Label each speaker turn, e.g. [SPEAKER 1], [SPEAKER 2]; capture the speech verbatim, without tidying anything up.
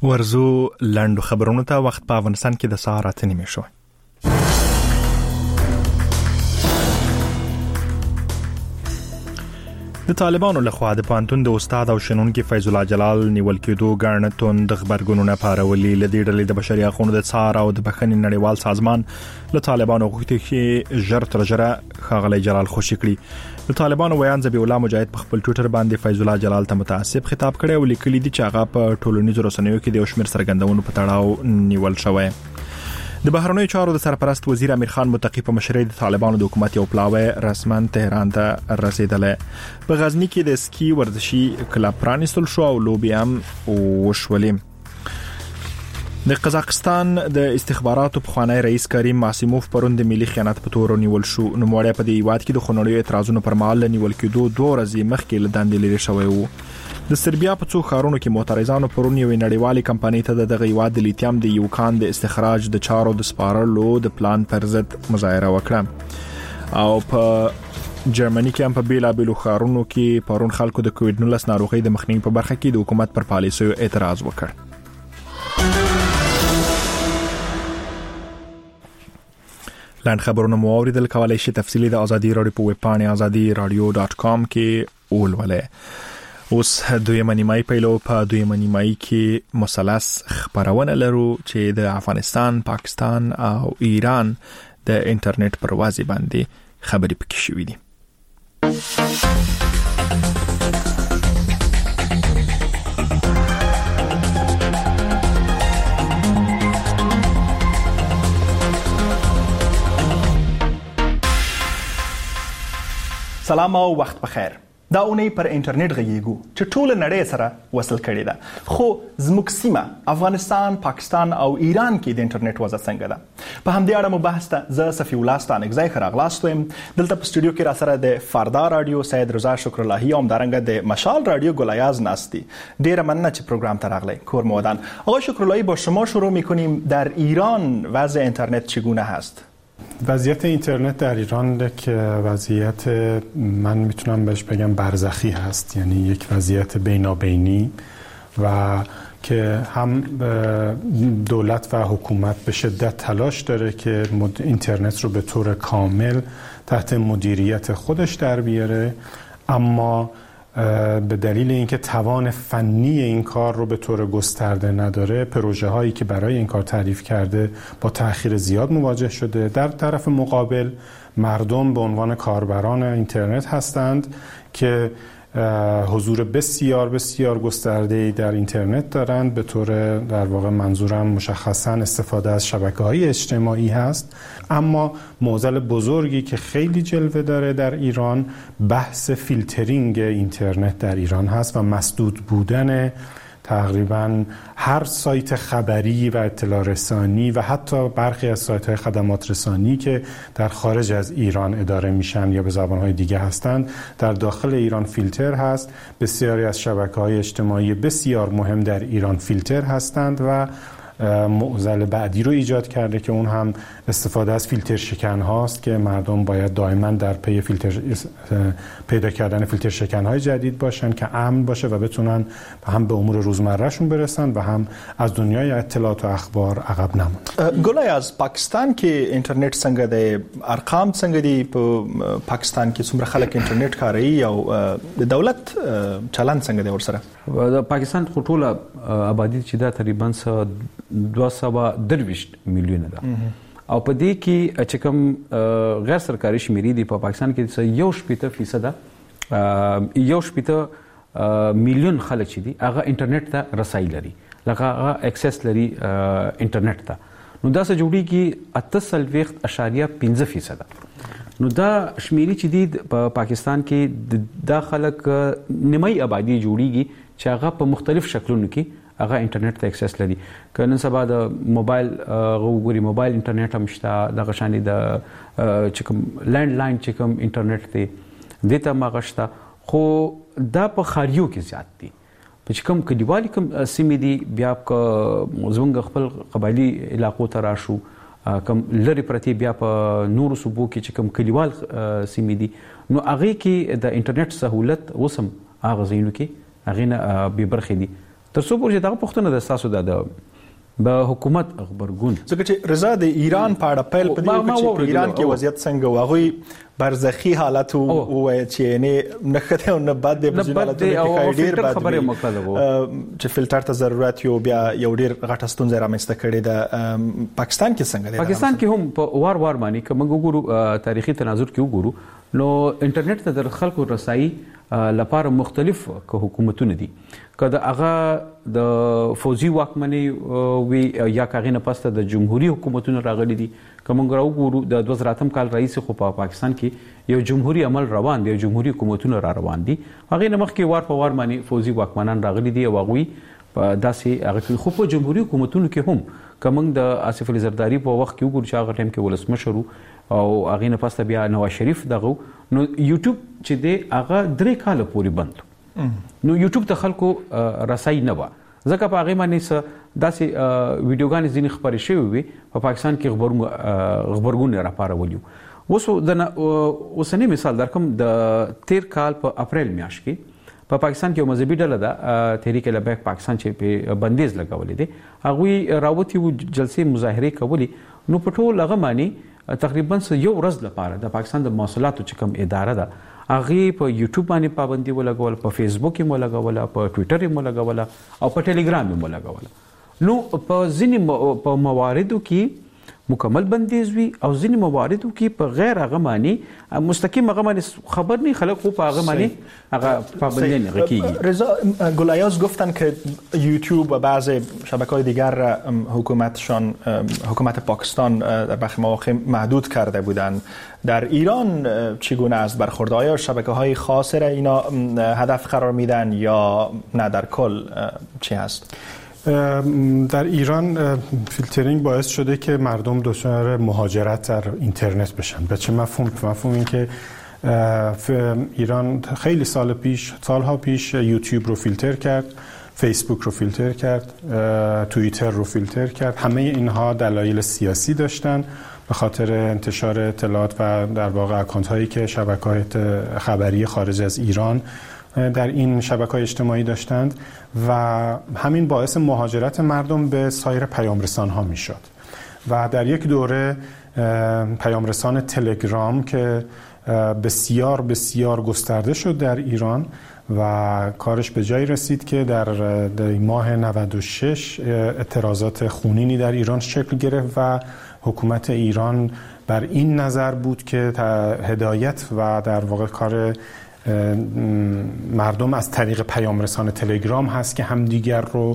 [SPEAKER 1] ورزو لنډو خبرونو ته وخت په افغانستان کې د سهار اته نیمې شو. د طالبانو لخوا د پانتون د استاد او شنونکي فیض الله جلال نیول کېدو ګڼ توند خبرګونونه پارولي. لدې ډلې د بشري حقوقو د څار او د بخښنې نړیوال سازمان له طالبانو غوښتي چې ژر تر ژره ښاغلی جلال خوشي کړي. د طالبانو ویان ذبیح الله مجاهد په خپل ټویټر باندې فیض الله جلال ته متعصب خطاب کړی او لیکلي دي چې هغه په ټولنیزو رسنیو کې د یو شمېر څرګندونو په تړاو نیول شوی. د بهرنیو چارو د سرپرست وزیر امیر خان متقی په مشرۍ د طالبانو د حکومت یو پلاوی رسما تهران ته رسیدلی. په غزنی کې د سکی ورزشي کلب پرانیستل شو او لوبې هم وشولې. د قزاقستان د استخباراتو پخوانی رئیس کریم ماسیموف پرون د ملي خیانت په تور نیول شو. نوموړی په دې هیواد کې د خونړیو اعتراضونو پر مهال نیول کېدو دوه ورځې مخکې له دندې لرې شوی و. د سربیا په څو ښارونو کې معترضانو پرون یوې نړیوالې کمپنۍ ته د دغه هیواد د لیتیم د یو کان د استخراج د چارو د سپارلو د پلان پر ضد مظاهره وکړه. او په جرمني کې هم په بیلابیلو ښارونو کې پرون خلکو د کووډ نولس ناروغۍ د مخنیوي په برخه کې د حکومت پر پالیسیو اعتراض وکړ. لاند خبرونه مو اوریدل. کولای شئ تفصیلی د ازادي رادیو په ویب پاڼه ازادي رادیو ډاټ کام کې ولولئ. اوس دویمه نیمایي پیلو. په دویمه نیمایي کې مثلث خبرونه لرو چې د افغانستان، پاکستان او ایران د انټرنیټ پر وازی باندې خبرې پکې شوې دي. سلام او وخت بخیر. دا اونۍ پر انټرنیټ غږیږو چې ټول نړۍ سره وصل کړي ده. خو زموږ سیمه افغانستان، پاکستان او ایران کې د انټرنیټ وضع څنګه ده؟ په همدې اړه مو بحث ته زه صفی الله ستانکزی خراغلاست ویم. دلته په استودیو کې را سره د فردا رادیو سید رضا شکر اللهی او همدارنګه د مشال رادیو گلایاز ناستی. ډیره مننه چې پروگرام ته راغلی. کور مودان. آقای شکر اللهی، با شما شروع می‌کنیم. در ایران وضع اینترنت چگونه هست؟
[SPEAKER 2] وضعیت اینترنت در ایران که وضعیت من میتونم بهش بگم برزخی هست، یعنی یک وضعیت بینابینی و که هم دولت و حکومت به شدت تلاش داره که اینترنت رو به طور کامل تحت مدیریت خودش در بیاره، اما به دلیل اینکه توان فنی این کار رو به طور گسترده نداره، پروژه هایی که برای این کار تعریف کرده با تأخیر زیاد مواجه شده. در طرف مقابل مردم به عنوان کاربران اینترنت هستند که حضور بسیار بسیار گسترده‌ای در اینترنت دارند. به طور در واقع منظورم مشخصاً استفاده از شبکه‌های اجتماعی هست. اما معضل بزرگی که خیلی جلوه داره در ایران بحث فیلترینگ اینترنت در ایران هست و مسدود بودن تقریباً هر سایت خبری و اطلاع رسانی و حتی برخی از سایت‌های خدمات رسانی که در خارج از ایران اداره میشن یا به زبان‌های دیگه هستند در داخل ایران فیلتر هست. بسیاری از شبکه‌های اجتماعی بسیار مهم در ایران فیلتر هستند و معضل بعدی رو ایجاد کرده که اون هم استفاده از فیلتر شکن هاست که مردم باید دائما در پی فیلتر پیدا کردن فیلتر شکن های جدید باشن که امن باشه و بتونن هم به امور روزمره شون برسن و هم از دنیای اطلاعات و اخبار عقب نمونن.
[SPEAKER 1] ګولای از پاکستان کې انټرنیټ څنګه دی؟ ارقام څنګه دي؟ په پاکستان کې څومره خلک انټرنیټ کاروي او د دولت چلند څنګه دی ورسره؟
[SPEAKER 3] د پاکستان ټوله آبادی چې دا تقریبا دوه سوه درویشت میلیونه ده او په دې کې چې کوم غیر سرکاري شمیرې دي په پاکستان کې یو شپېته فیصده یو شپېته میلیون خلک چې دي هغه انټرنیټ ته رسایي لري، لکه هغه اکسس لري انټرنیټ ته. نو دا څه جوړیږي اته څلوېښت اشاریه پنځه فیصده. نو دا شمیرې چې دي په پاکستان کې دا خلک نیمایي آبادی جوړیږي چې هغه په مختلف شکلونو کې هغه انټرنیټ ته اکسس لري. که نن سبا د موبایل غوګوري موبایل انټرنیټ هم شته، دغه شانې د چې کوم لینډ لاین چې کوم انټرنیټ دی دې ته هم هغه شته. خو دا په ښاریو کې زیات دي. په چې کوم کلیوالي کوم سیمې دي بیا که زموږ خپل قبایلي علاقو ته راشو، کوم لرې پرتې بیا په نورو صوبو کې چې کوم کلیوال سیمې دي نو هغې کې د انټرنیټ سهولت اوس هم هغه ځایونو کې هغې نه بې برخې دي. تر څو پورې دا پښتنه د تاسو د به حکومت خبرګون
[SPEAKER 1] ځکه چې رضا د ایران په اړه پیل په دې کې چې ایران کې وضعیت څنګه واغوي برزخی حالت او چې نه نخته او نه بد د حالت کې ډیر بد
[SPEAKER 3] خبره مکلغو
[SPEAKER 1] چې فلټر ته ضرورت یو بیا یو ډیر غټه ستونزه رامنځته کړې ده پاکستان کې څنګه دی
[SPEAKER 3] پاکستان کې هم په وار وار معنی کوم وګورو تاریخي تناظر کې وګورو نو انټرنیټ ته د خلکو رسایي لپاره مختلف حکومتونه دي کله هغه د فوزي واکمنۍ وی یا کاغینه پسته د جمهوریت حکومتونو راغلي دي کوم غواړو د دوه زره اتم کال رئیس خو په پاکستان کې یو جمهوریت عمل روان دی جمهوریت حکومتونو را روان دي هغه نه مخکې وار په وار معنی فوزي واکمنان راغلي دي او هغه په داسې هغه خو په جمهوریت حکومتونو کې هم کوم د آصف علي زرداری په وخت کې وګور چې هغه ټیم کې ولسمشر او هغه نه پسته بیا نواز شریف دغه نو یوټیوب چې دی هغه درې کال پورې بند نو یوټیوب ته خلکو رسای نه و ځکه په هغه باندې داسې ویډیوګانې ځینې خبرې شوې وي په پاکستان کې خبرونه خبرګون را پارولیو وسو د اوسنی مثال درکم د تیر کال په اپریل میاشت کې په پاکستان کې مذهبي ډله ده تحریک لبیک پاکستان چې په بندیز لګولې دي هغه راوتی و جلسې مظاهره کولی نو په ټول هغه معنی تقریبا یو ورځ لپاره د پاکستان د مواصلاتو چې کوم اداره ده هغه په یوټیوب باندې پابندي ولګول په فیسبوک کې ولګول په ټوئیټر کې ولګول او په ټلګرام کې ولګول نو په ځینې په مواردو کې مکمل بندیز وی او ځینې مواردو کې په غیر هغه معنی مستقیم هغه معنی خبر نه خلک په هغه معنی هغه پابندی نه کیږي
[SPEAKER 1] رضا گلایاز گفتن که یوتیوب و بعضی شبکه‌های دیگر حکومتشان حکومت پاکستان در برخی مواقع محدود کرده بودند در ایران چگونه است برخورد آیا شبکه‌های خاص را اینا هدف قرار میدن یا نه در کل چی هست
[SPEAKER 2] در ایران فیلترینگ باعث شده که مردم دچار مهاجرت در اینترنت بشن. به چه مفهوم؟ مفهوم این که ایران خیلی سال پیش سالها پیش یوتیوب رو فیلتر کرد، فیسبوک رو فیلتر کرد، توییتر رو فیلتر کرد. همه اینها دلایل سیاسی داشتن به خاطر انتشار اطلاعات و در واقع اکانت هایی که شبکه‌های خبری خارج از ایران در این شبکه‌های اجتماعی داشتند و همین باعث مهاجرت مردم به سایر پیامرسان‌ها میشد و در یک دوره پیامرسان تلگرام که بسیار بسیار گسترده شد در ایران و کارش به جایی رسید که در ماه نود و شش اعتراضات خونینی در ایران شکل گرفت و حکومت ایران بر این نظر بود که هدایت و در واقع کار مردم از طریق پیامرسان تلگرام هست که همدیگر رو